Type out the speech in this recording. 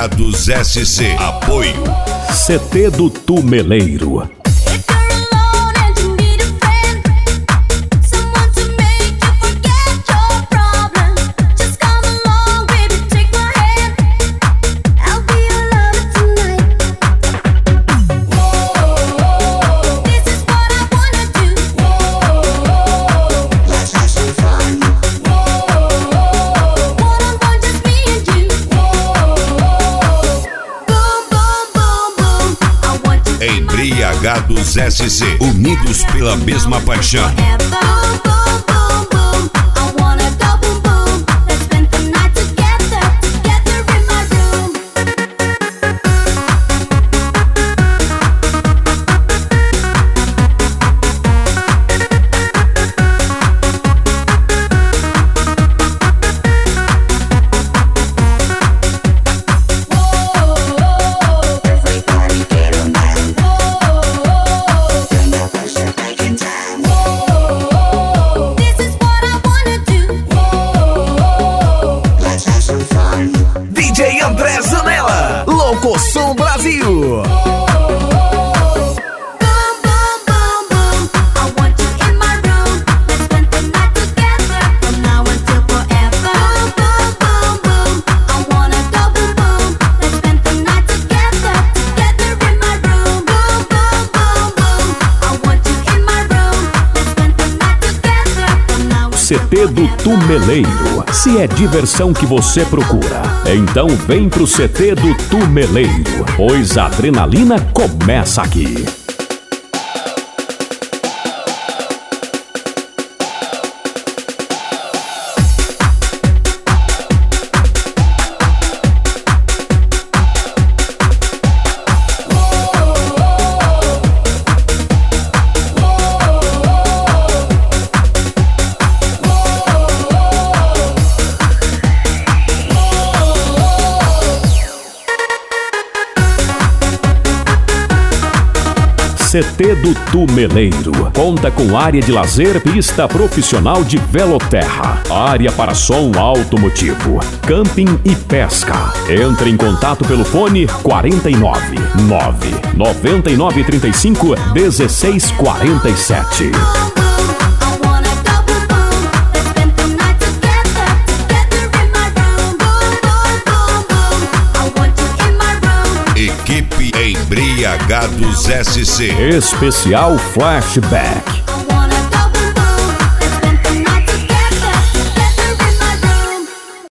Embriagados SC. Apoio CT do Tumeleiro. Embriagados SC, unidos pela mesma paixão. Locoção Brasil. CT do Tumeleiro. Se é diversão que você procura, então vem pro CT do Tumeleiro, pois a adrenalina começa aqui. CT do Tumeleiro conta com área de lazer, pista profissional de veloterra, área para som automotivo, camping e pesca. Entre em contato pelo fone 49 9 99 35 16 47. Equipe Embriagados SC. Especial Flashback.